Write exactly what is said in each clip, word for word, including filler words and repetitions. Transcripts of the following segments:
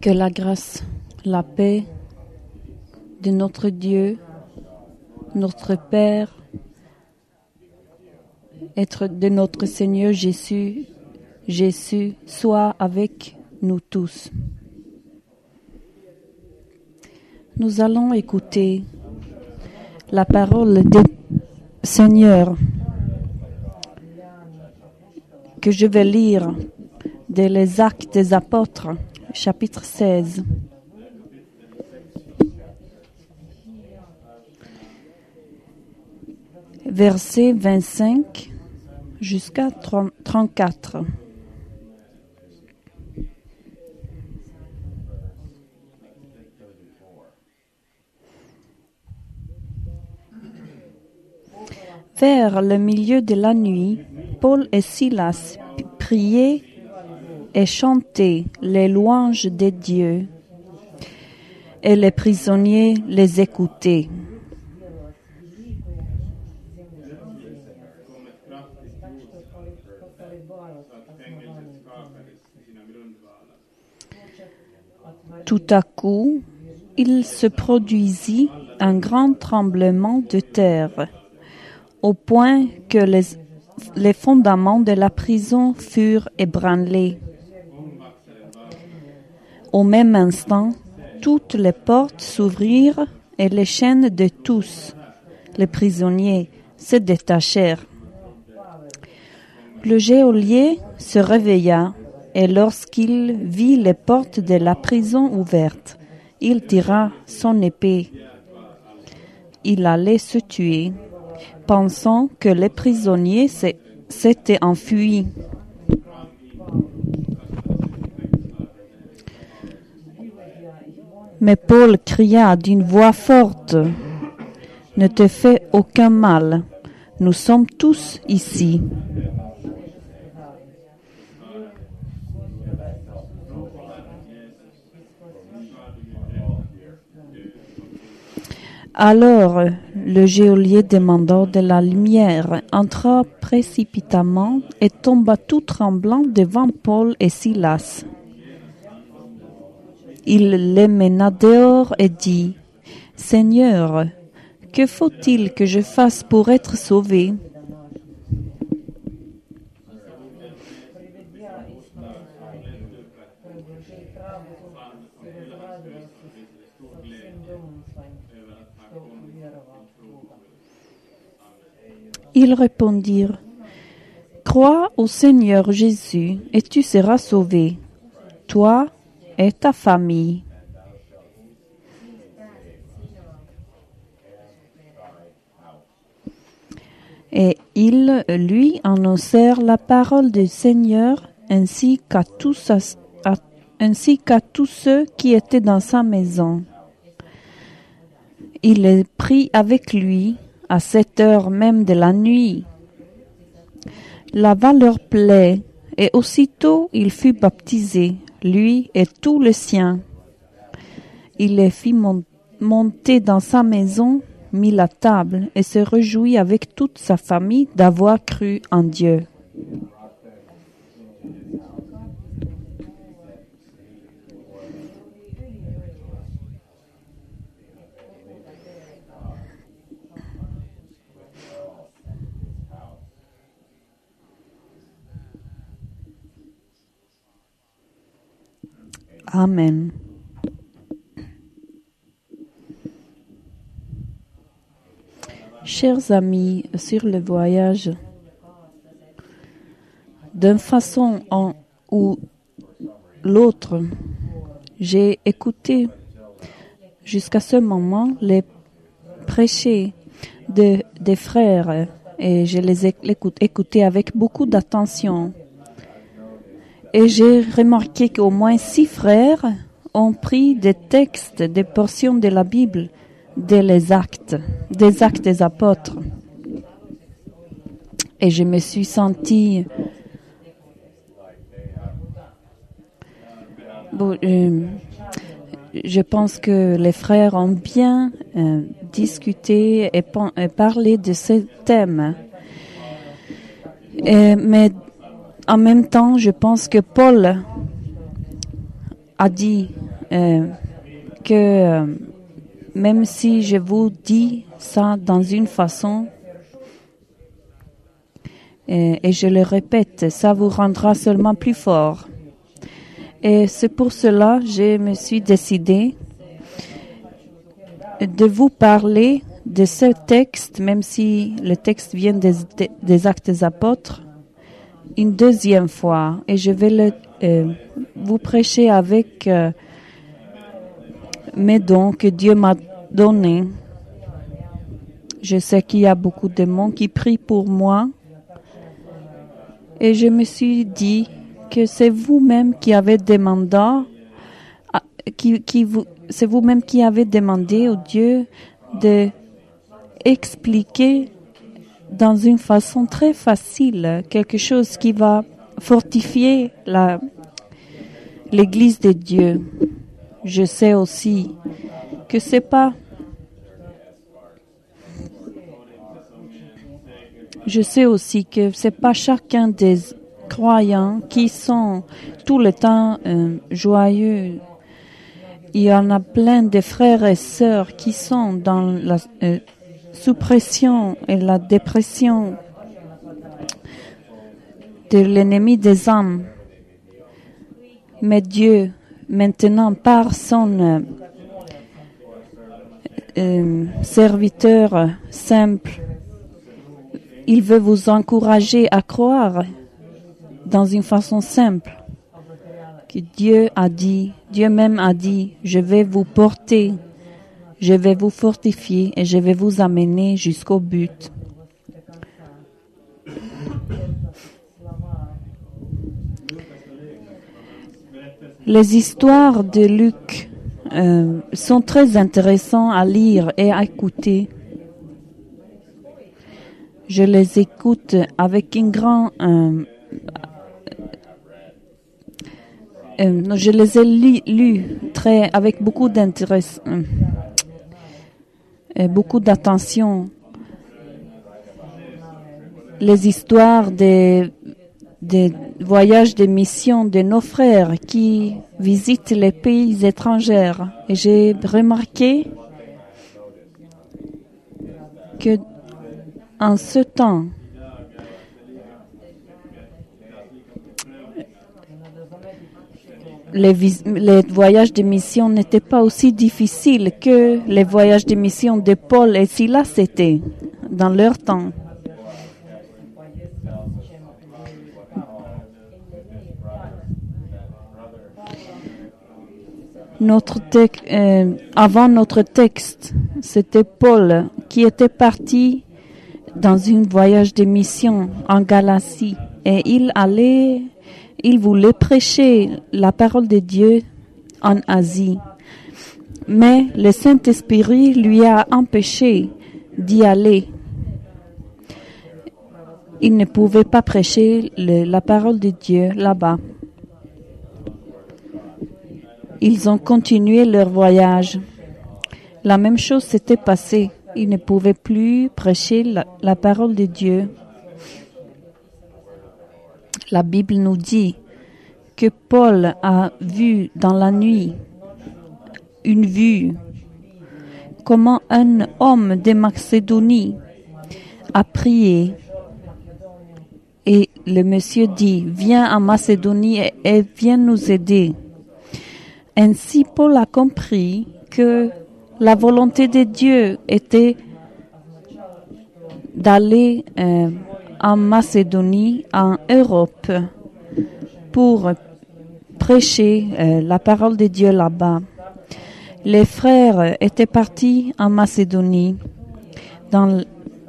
Que la grâce, la paix de notre Dieu, notre Père, être de notre Seigneur Jésus, Jésus, soit avec nous tous. Nous allons écouter la parole du Seigneur que je vais lire dans les Actes des Apôtres, chapitre seize. Verset vingt-cinq jusqu'à trente-quatre. Vers le milieu de la nuit, Paul et Silas priaient et chantaient les louanges de Dieu, et les prisonniers les écoutaient. Tout à coup, il se produisit un grand tremblement de terre, au point que les, les fondements de la prison furent ébranlés. Au même instant, toutes les portes s'ouvrirent et les chaînes de tous les prisonniers se détachèrent. Le geôlier se réveilla et lorsqu'il vit les portes de la prison ouvertes, il tira son épée. Il allait se tuer, pensant que les prisonniers s'étaient enfuis. Mais Paul cria d'une voix forte, « Ne te fais aucun mal, nous sommes tous ici. » Alors le geôlier demandant de la lumière entra précipitamment et tomba tout tremblant devant Paul et Silas. Il les mena dehors et dit, « Seigneur, que faut-il que je fasse pour être sauvé ?» Ils répondirent, « Crois au Seigneur Jésus et tu seras sauvé, toi et ta famille. » Et ils lui annoncèrent la parole du Seigneur ainsi qu'à tous, à, ainsi qu'à tous ceux qui étaient dans sa maison. Il les prit avec lui à cette heure même de la nuit, lava leurs plaies, et aussitôt il fut baptisé, lui et tous les siens. Il les fit mon- monter dans sa maison, mit la table et se réjouit avec toute sa famille d'avoir cru en Dieu. Amen. Chers amis, sur le voyage, d'une façon en, ou l'autre, j'ai écouté jusqu'à ce moment les prêchés de, des frères et je les ai écoutés avec beaucoup d'attention. Et j'ai remarqué qu'au moins six frères ont pris des textes, des portions de la Bible, des actes, des actes des apôtres. Et je me suis sentie... Bon, euh, je pense que les frères ont bien euh, discuté et, et parlé de ce thème. Et, mais en même temps, je pense que Paul a dit euh, que euh, même si je vous dis ça dans une façon, euh, et je le répète, ça vous rendra seulement plus fort. Et c'est pour cela que je me suis décidée de vous parler de ce texte, même si le texte vient des, des Actes des Apôtres, une deuxième fois. Et je vais le, euh, vous prêcher avec euh, mes dons que Dieu m'a donnés. Je sais qu'il y a beaucoup de monde qui prient pour moi. Et je me suis dit que c'est vous-même qui avez demandé, qui, qui vous, c'est vous-même qui avez demandé au Dieu de expliquer dans une façon très facile quelque chose qui va fortifier la, l'Église de Dieu. Je sais aussi que c'est pas, je sais aussi que c'est pas chacun des croyants qui sont tout le temps euh, joyeux. Il y en a plein de frères et sœurs qui sont dans la euh, sous pression et la dépression de l'ennemi des âmes. Mais Dieu, maintenant, par son euh, euh, serviteur simple, il veut vous encourager à croire dans une façon simple que Dieu a dit, Dieu même a dit, je vais vous porter, je vais vous fortifier et je vais vous amener jusqu'au but. Les histoires de Luc euh, sont très intéressantes à lire et à écouter. Je les écoute avec une grande... Euh, euh, je les ai lus lu très avec beaucoup d'intérêt, euh, et beaucoup d'attention. Les histoires des, des voyages de mission de nos frères qui visitent les pays étrangers. Et j'ai remarqué que en ce temps, les, vis- les voyages de mission n'étaient pas aussi difficiles que les voyages de mission de Paul et Silas étaient dans leur temps. Notre texte, euh, avant notre texte, c'était Paul qui était parti dans un voyage de mission en Galatie et il allait, il voulait prêcher la parole de Dieu en Asie. Mais le Saint-Esprit lui a empêché d'y aller. Il ne pouvait pas prêcher le, la parole de Dieu là-bas. Ils ont continué leur voyage. La même chose s'était passée. Ils ne pouvaient plus prêcher la, la parole de Dieu. La Bible nous dit que Paul a vu dans la nuit une vue, comment un homme de Macédonie a prié. Et le monsieur dit, viens en Macédonie et, et viens nous aider. Ainsi, Paul a compris que la volonté de Dieu était d'aller euh, en Macédonie, en Europe, pour prêcher euh, la parole de Dieu là-bas. Les frères étaient partis en Macédonie, dans,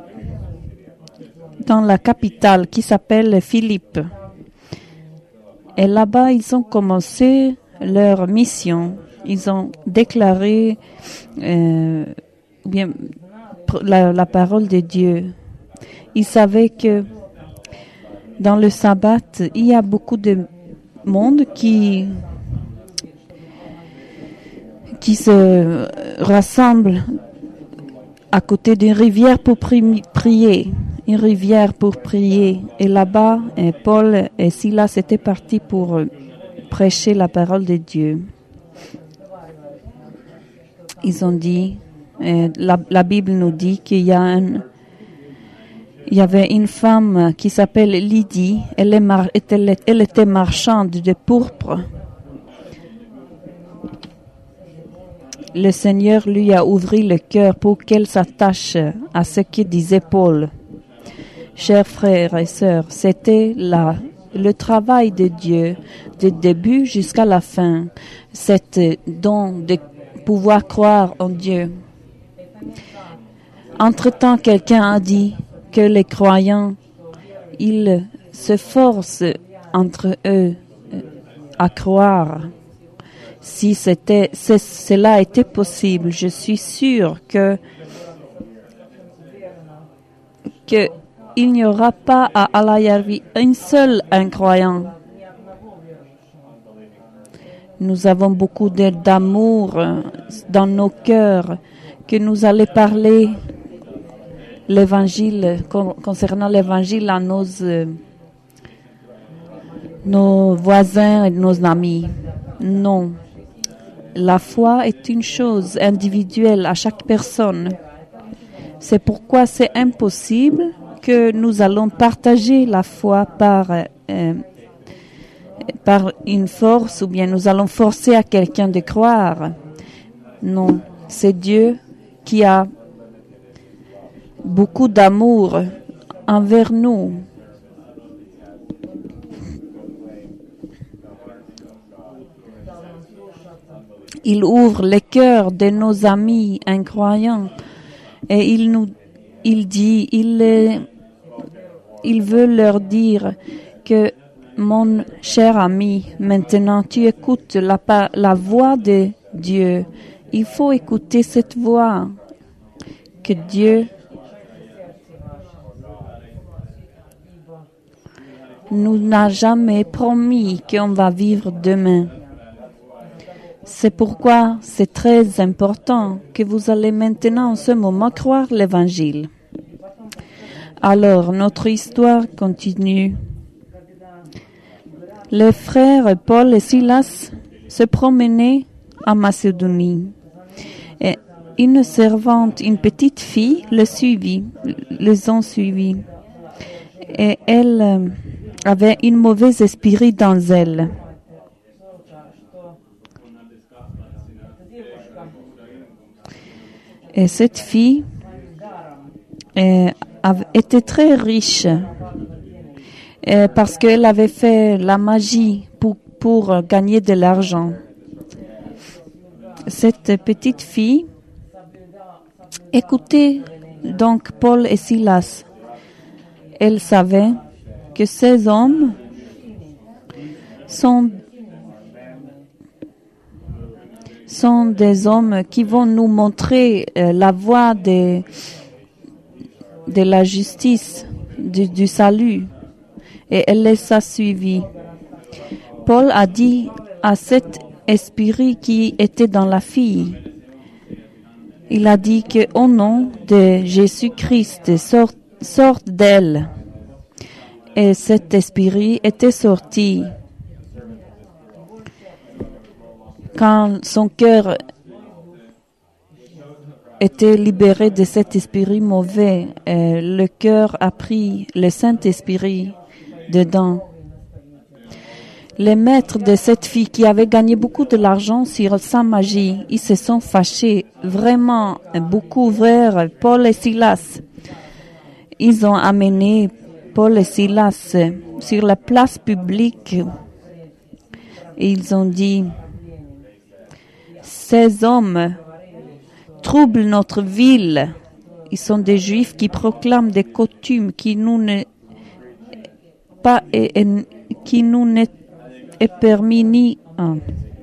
dans la capitale qui s'appelle Philippe. Et là-bas, ils ont commencé leur mission. Ils ont déclaré euh, bien, la, la parole de Dieu. Ils savaient que dans le sabbat, il y a beaucoup de monde qui, qui se rassemble à côté d'une rivière pour pri- prier. Une rivière pour prier. Et là-bas, et Paul et Silas étaient partis pour prêcher la parole de Dieu. ils ont dit, euh, la, la Bible nous dit qu'il y a un, il y avait une femme qui s'appelle Lydie, elle, est mar, elle, elle était marchande de pourpre. Le Seigneur lui a ouvert le cœur pour qu'elle s'attache à ce que disait Paul. Chers frères et sœurs, c'était là le travail de Dieu, du début jusqu'à la fin, cet don de pouvoir croire en Dieu. Entre-temps, quelqu'un a dit que les croyants, ils se forcent entre eux à croire. Si c'était, c'est, cela était possible, je suis sûr que, que il n'y aura pas à Alajärvi un seul incroyant. Nous avons beaucoup d'amour dans nos cœurs, que nous allons parler l'évangile, concernant l'évangile à nos, nos voisins et nos amis. Non. La foi est une chose individuelle à chaque personne. C'est pourquoi c'est impossible que nous allons partager la foi par, euh, par une force ou bien nous allons forcer à quelqu'un de croire. Non, c'est Dieu qui a beaucoup d'amour envers nous. Il ouvre les cœurs de nos amis incroyants et il nous, il dit, il, il veut leur dire que mon cher ami, maintenant tu écoutes la, la voix de Dieu. Il faut écouter cette voix que Dieu nous n'a jamais promis qu'on va vivre demain. C'est pourquoi c'est très important que vous allez maintenant en ce moment croire l'Évangile. Alors, notre histoire continue. Les frères Paul et Silas se promenaient en Macédonie. Et une servante, une petite fille, les suivit, les ont suivis. Et elle avait un mauvais esprit dans elle. Et cette fille euh, était très riche euh, parce qu'elle avait fait la magie pour, pour gagner de l'argent. Cette petite fille écoutait donc Paul et Silas. Elle savait que ces hommes sont sont des hommes qui vont nous montrer euh, la voie de, de la justice, du, du salut. Et elle les a suivis. Paul a dit à cet esprit qui était dans la fille, il a dit que au nom de Jésus-Christ, sorte, sorte d'elle. Et cet esprit était sorti. Quand son cœur était libéré de cet esprit mauvais, euh, le cœur a pris le Saint-Esprit dedans. Les maîtres de cette fille qui avait gagné beaucoup de l'argent sur sa magie, ils se sont fâchés vraiment beaucoup vers Paul et Silas. Ils ont amené Paul et Silas sur la place publique et ils ont dit: ces hommes troublent notre ville. Ils sont des Juifs qui proclament des coutumes qui nous ne pas et, et, qui nous n'est est permis ni un.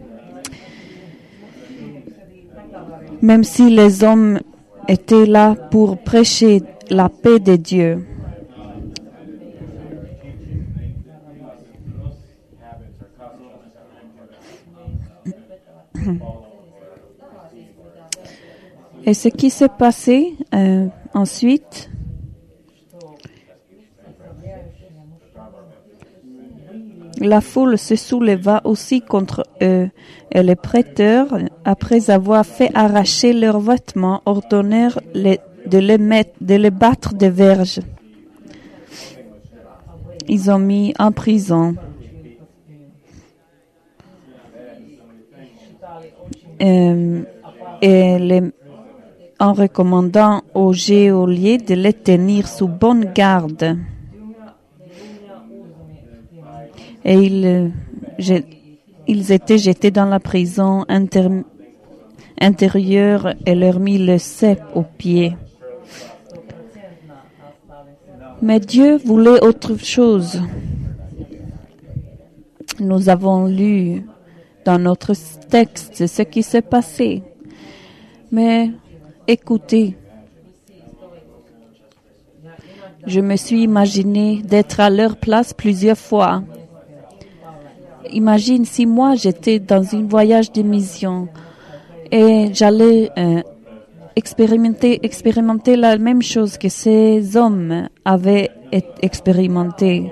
Même si les hommes étaient là pour prêcher la paix de Dieu. Et ce qui s'est passé euh, ensuite, La foule se souleva aussi contre eux, et les prêteurs, après avoir fait arracher leurs vêtements, ordonnèrent les, de, les mettre, de les battre de verges. Ils ont mis en prison. Euh, et les, en recommandant aux geôliers de les tenir sous bonne garde. Et ils, je, ils étaient jetés dans la prison inter, intérieure et leur mit le cep aux pieds. Mais Dieu voulait autre chose. Nous avons lu dans notre texte ce qui s'est passé. Mais écoutez, je me suis imaginé d'être à leur place plusieurs fois. Imagine si moi j'étais dans un voyage de mission et j'allais euh, expérimenter, expérimenter la même chose que ces hommes avaient expérimenté.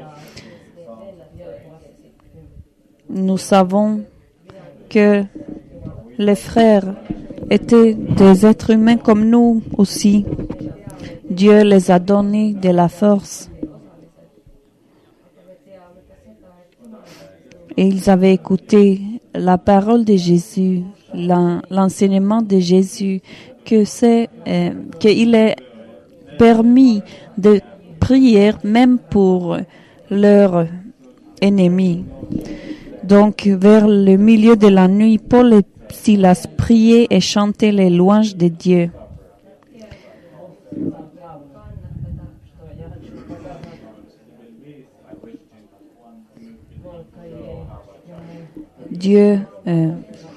Nous savons que les frères étaient des êtres humains comme nous aussi. Dieu les a donné de la force. Et ils avaient écouté la parole de Jésus, l'enseignement de Jésus, que c'est, euh, qu'il est permis de prier même pour leurs ennemis. Donc, vers le milieu de la nuit, Paul et Silas priaient et chantaient les louanges de Dieu. Dieu, euh,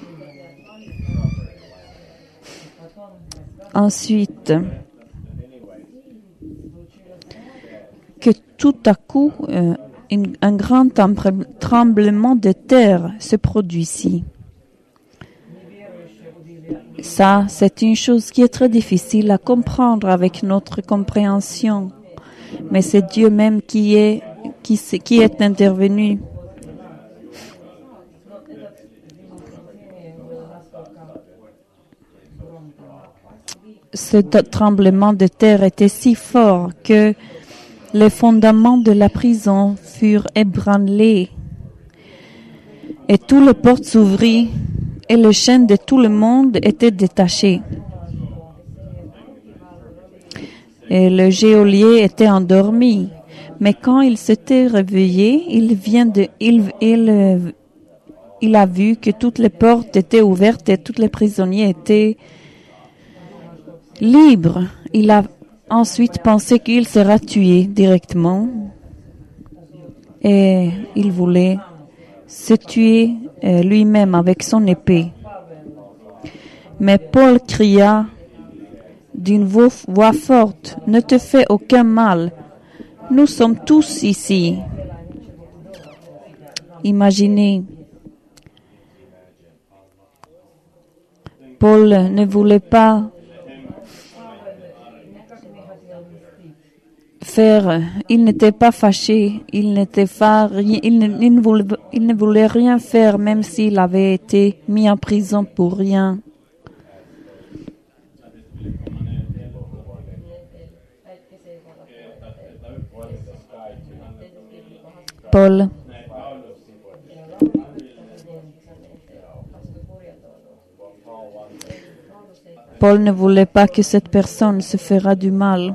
ensuite, que tout à coup, euh, une, un grand tremblement de terre se produisit. Ça, c'est une chose qui est très difficile à comprendre avec notre compréhension, mais c'est Dieu même qui est, qui, qui est intervenu. Ce tremblement de terre était si fort que les fondements de la prison furent ébranlés et toutes les portes s'ouvrirent et les chaînes de tout le monde étaient détachées. Et le geôlier était endormi, mais quand il s'était réveillé, il vient de, il, il, il a vu que toutes les portes étaient ouvertes et tous les prisonniers étaient libre. Il a ensuite pensé qu'il sera tué directement et il voulait se tuer euh, lui-même avec son épée. Mais Paul cria d'une voix forte, « Ne te fais aucun mal, nous sommes tous ici. » Imaginez, Paul ne voulait pas faire, il n'était pas fâché, il n'était pas, il ne, il, ne voulait, il ne voulait rien faire, même s'il avait été mis en prison pour rien. Paul, Paul ne voulait pas que cette personne se fera du mal.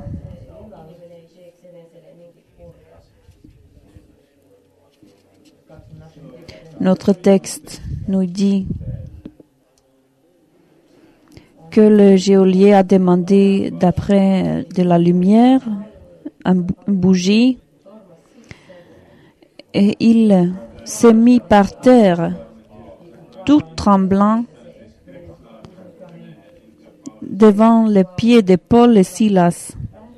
Notre texte nous dit que le geôlier a demandé d'après de la lumière, une bougie, et il s'est mis par terre, tout tremblant, devant les pieds de Paul et Silas.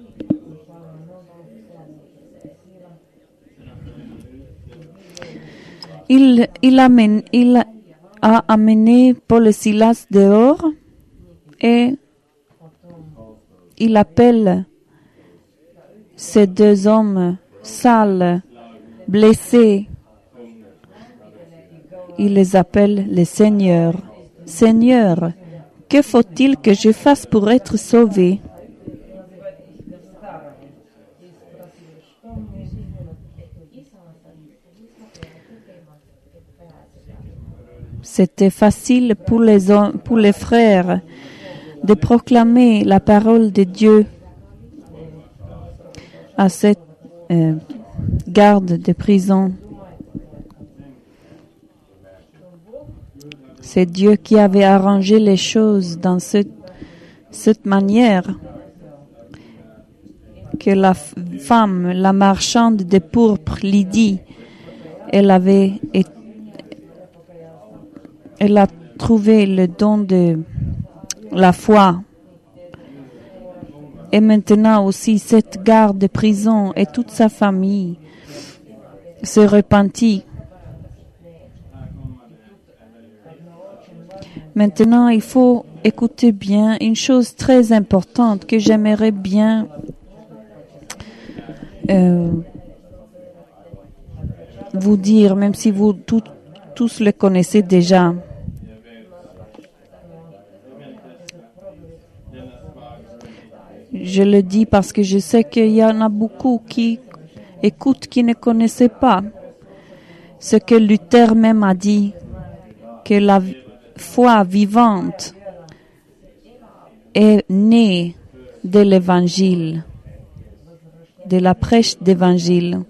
Il, il, amène, il a amené Paul et Silas dehors et il appelle ces deux hommes sales, blessés, il les appelle les seigneurs. Seigneur, que faut-il que je fasse pour être sauvé? C'était facile pour les, pour les frères de proclamer la parole de Dieu à cette euh, garde de prison. C'est Dieu qui avait arrangé les choses dans cette, cette manière que la femme, la marchande de pourpre, Lydie, elle avait été Elle a trouvé le don de la foi. Et maintenant aussi, cette garde de prison et toute sa famille se repentit. Maintenant, il faut écouter bien une chose très importante que j'aimerais bien euh, vous dire, même si vous tout, tous le connaissez déjà. Je le dis parce que je sais qu'il y en a beaucoup qui écoutent, qui ne connaissaient pas ce que Luther même a dit, que la foi vivante est née de l'évangile, de la prêche d'évangile,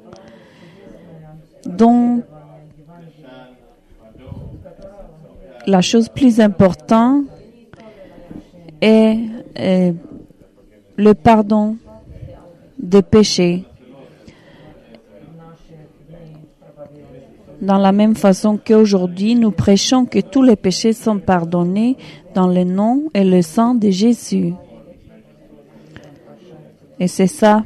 dont la chose plus importante est, est le pardon des péchés. Dans la même façon qu'aujourd'hui, nous prêchons que tous les péchés sont pardonnés dans le nom et le sang de Jésus. Et c'est ça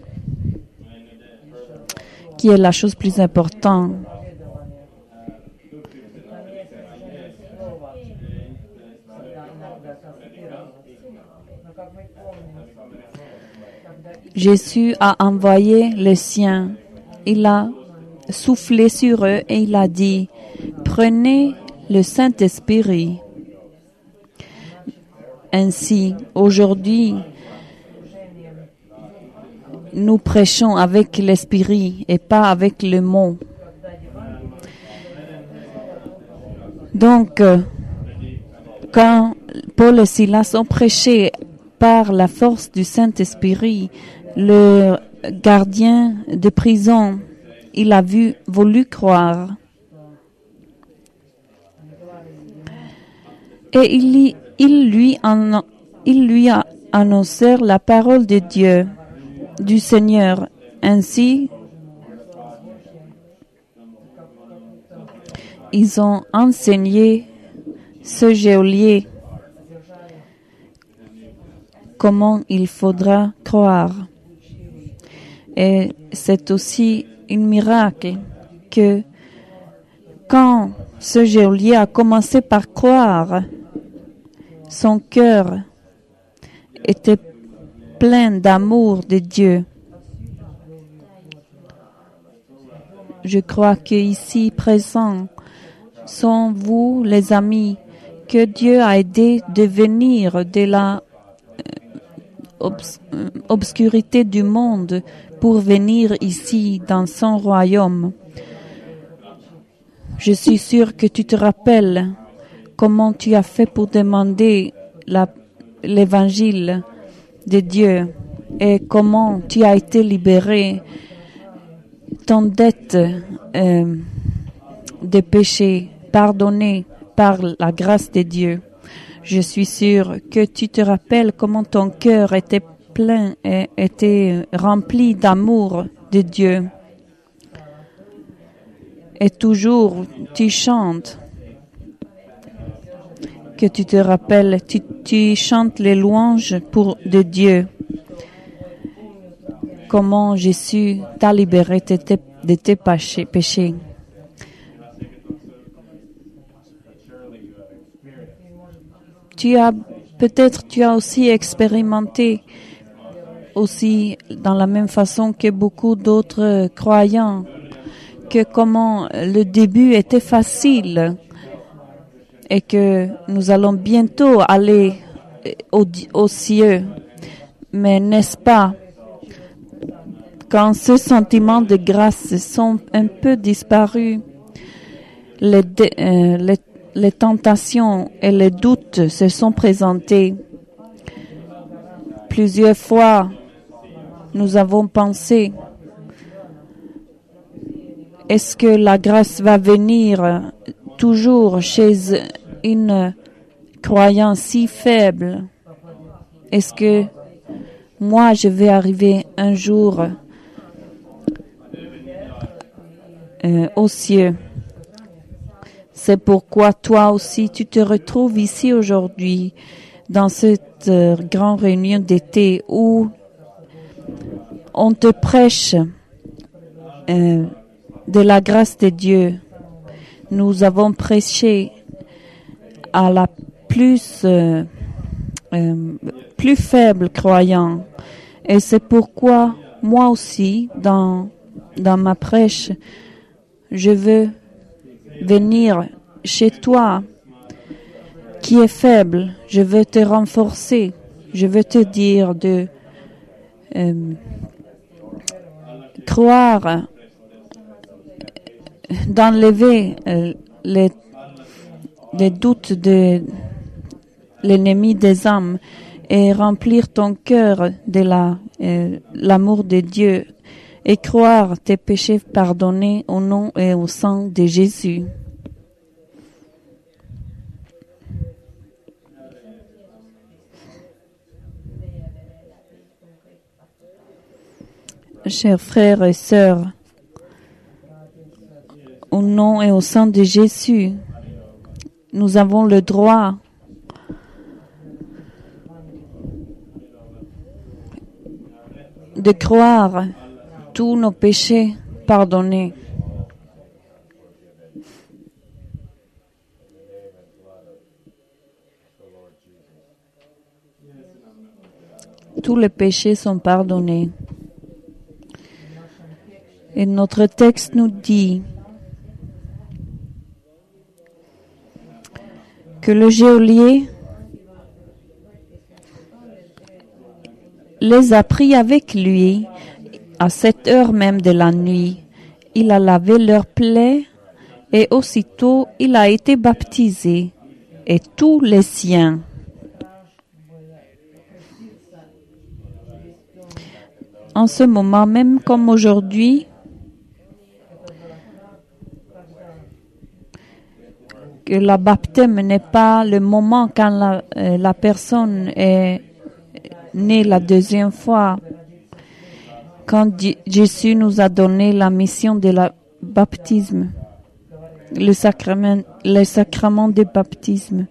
qui est la chose plus importante. Jésus a envoyé les siens. Il a soufflé sur eux et il a dit, prenez le Saint-Esprit. Ainsi, aujourd'hui, nous prêchons avec l'Esprit et pas avec le mot. Donc, quand Paul et Silas ont prêché par la force du Saint-Esprit, le gardien de prison, il a vu, voulu croire. Et il, il, lui, en, il lui a annoncé la parole de Dieu, du Seigneur. Ainsi, ils ont enseigné ce geôlier comment il faudra croire. Et c'est aussi un miracle que quand ce geôlier a commencé par croire, son cœur était plein d'amour de Dieu. Je crois que ici présents sont vous, les amis, que Dieu a aidé de venir de la obs- obscurité du monde pour venir ici dans son royaume. Je suis sûre que tu te rappelles comment tu as fait pour demander la, l'évangile de Dieu et comment tu as été libéré, ton dette euh, de péché pardonnée par la grâce de Dieu. Je suis sûre que tu te rappelles comment ton cœur était plein et était rempli d'amour de Dieu. Et toujours tu chantes, que tu te rappelles, tu, tu chantes les louanges pour de Dieu. Comment Jésus t'a libéré de tes, de tes péchés. péchés. Tu as, peut-être tu as aussi expérimenté aussi dans la même façon que beaucoup d'autres croyants. que comment le début était facile et que nous allons bientôt aller au, aux cieux. Mais n'est-ce pas, quand ce sentiment de grâce sont un peu disparus, les, euh, les, les tentations et les doutes se sont présentés. Plusieurs fois, nous avons pensé, est-ce que la grâce va venir toujours chez une croyance si faible? Est-ce que moi, je vais arriver un jour euh, aux cieux? C'est pourquoi toi aussi, tu te retrouves ici aujourd'hui, dans cette euh, grande réunion d'été où on te prêche euh, de la grâce de Dieu. Nous avons prêché à la plus, euh, euh, plus faible croyant. Et c'est pourquoi moi aussi, dans, dans ma prêche, je veux venir chez toi qui est faible. Je veux te renforcer. Je veux te dire de euh, croire, d'enlever euh, les, les doutes de l'ennemi des âmes et remplir ton cœur de la, euh, l'amour de Dieu et croire tes péchés pardonnés au nom et au sang de Jésus. Chers frères et sœurs, au nom et au sang de Jésus, nous avons le droit de croire tous nos péchés pardonnés. Tous les péchés sont pardonnés. Et notre texte nous dit que le geôlier les a pris avec lui à cette heure même de la nuit. Il a lavé leurs plaies et aussitôt il a été baptisé et tous les siens. En ce moment, même comme aujourd'hui, que le baptême n'est pas le moment quand la, euh, la personne est née la deuxième fois. Quand Di- Jésus nous a donné la mission de la baptisme, le sacrement, le sacrement du baptisme.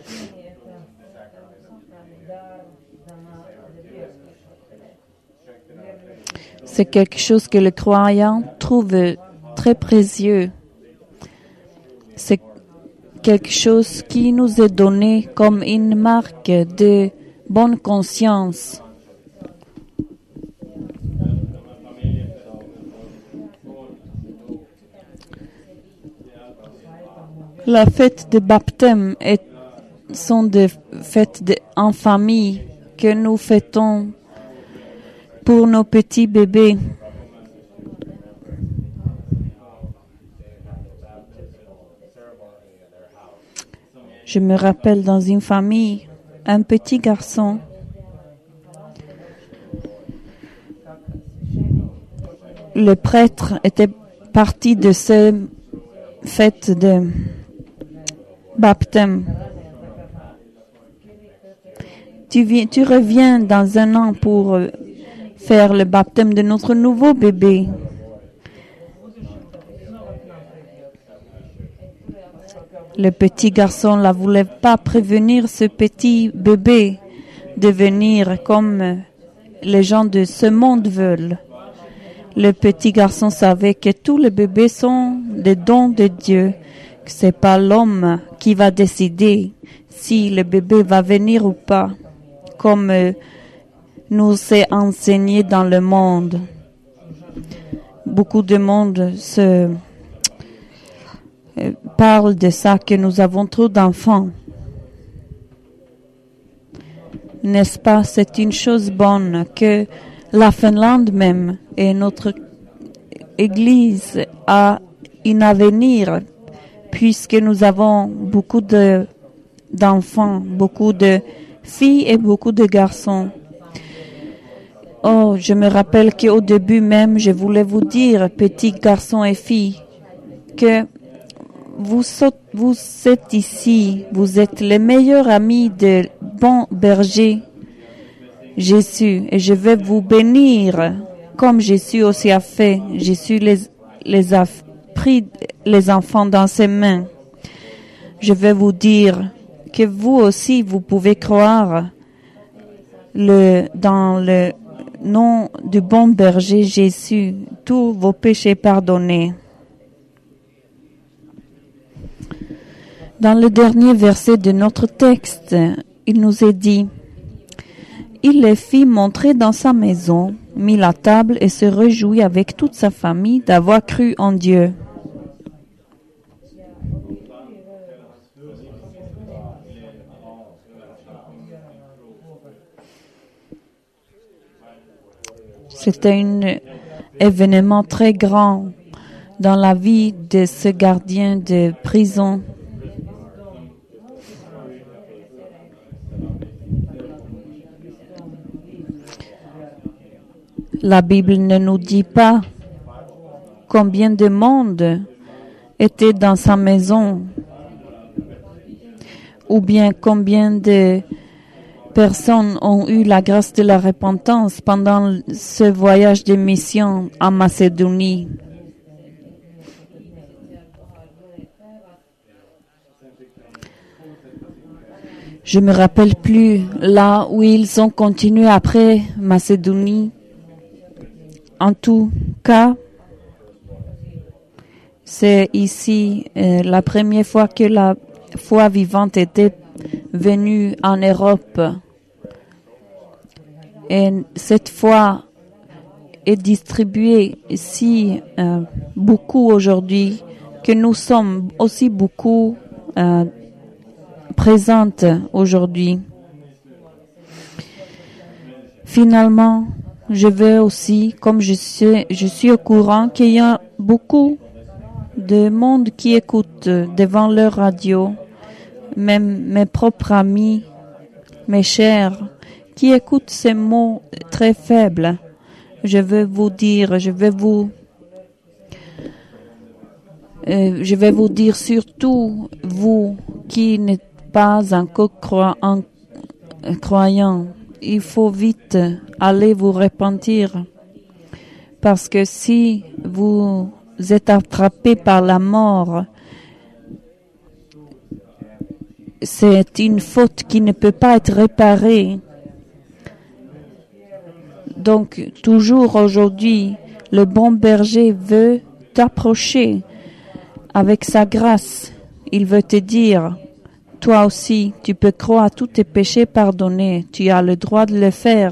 C'est quelque chose que le croyant trouve très précieux. C'est quelque chose qui nous est donné comme une marque de bonne conscience. La fête de baptême est, sont des fêtes de, en famille que nous fêtons pour nos petits bébés. Je me rappelle dans une famille, un petit garçon le prêtre était parti de cette fête de baptême. Tu, viens, tu reviens dans un an pour faire le baptême de notre nouveau bébé. Le petit garçon ne voulait pas prévenir ce petit bébé de venir comme les gens de ce monde veulent. Le petit garçon savait que tous les bébés sont des dons de Dieu, que c'est pas l'homme qui va décider si le bébé va venir ou pas, comme nous c'est enseigné dans le monde. Beaucoup de monde se euh, parle de ça, que nous avons trop d'enfants. N'est-ce pas? C'est une chose bonne que la Finlande même et notre Église a un avenir, puisque nous avons beaucoup de, d'enfants, beaucoup de filles et beaucoup de garçons. Oh, je me rappelle qu'au début même, je voulais vous dire, petits garçons et filles, que vous, vous êtes ici, vous êtes les meilleurs amis de bon berger Jésus, et je vais vous bénir comme Jésus aussi a fait. Jésus les, les a pris les enfants dans ses mains. Je vais vous dire que vous aussi, vous pouvez croire le, dans le nom du bon berger Jésus, tous vos péchés pardonnés. Dans le dernier verset de notre texte, il nous est dit: il les fit montrer dans sa maison, mit la table et se réjouit avec toute sa famille d'avoir cru en Dieu. C'était un événement très grand dans la vie de ce gardien de prison. La Bible ne nous dit pas combien de monde était dans sa maison, ou bien combien de personnes ont eu la grâce de la repentance pendant ce voyage de mission en Macédonie. Je me rappelle plus là où ils ont continué après Macédonie. En tout cas, c'est ici euh, la première fois que la foi vivante était venue en Europe. Et cette foi est distribuée si euh, beaucoup aujourd'hui que nous sommes aussi beaucoup euh, présentes aujourd'hui. Finalement, je veux aussi, comme je suis, je suis au courant qu'il y a beaucoup de monde qui écoute devant leur radio, même mes propres amis, mes chers, qui écoutent ces mots très faibles. Je veux vous dire, je vais vous, euh, je vais vous dire surtout vous qui n'êtes pas encore croyants, croyants. Il faut vite aller vous repentir, parce que si vous êtes attrapé par la mort, c'est une faute qui ne peut pas être réparée. Donc, toujours aujourd'hui, le bon berger veut t'approcher avec sa grâce. Il veut te dire: toi aussi, tu peux croire à tous tes péchés pardonnés. Tu as le droit de le faire.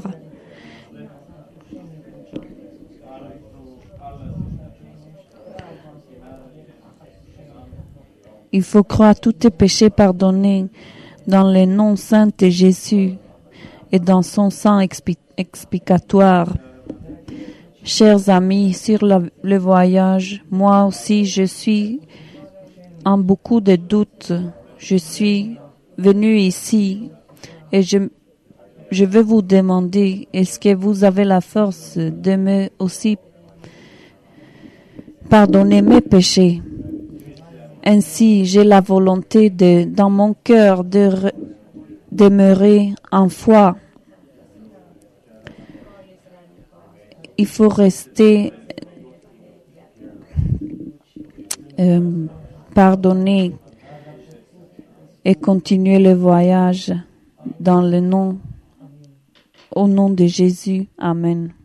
Il faut croire à tous tes péchés pardonnés dans le nom saint de Jésus et dans son sang expi- expiatoire. Chers amis, sur le, le voyage, moi aussi, je suis en beaucoup de doutes. Je suis venu ici et je, je veux vous demander, est-ce que vous avez la force de me aussi pardonner mes péchés? Ainsi, j'ai la volonté de, dans mon cœur, de re, demeurer en foi. Il faut rester euh, pardonné et continuer le voyage dans le nom, au nom de Jésus. Amen.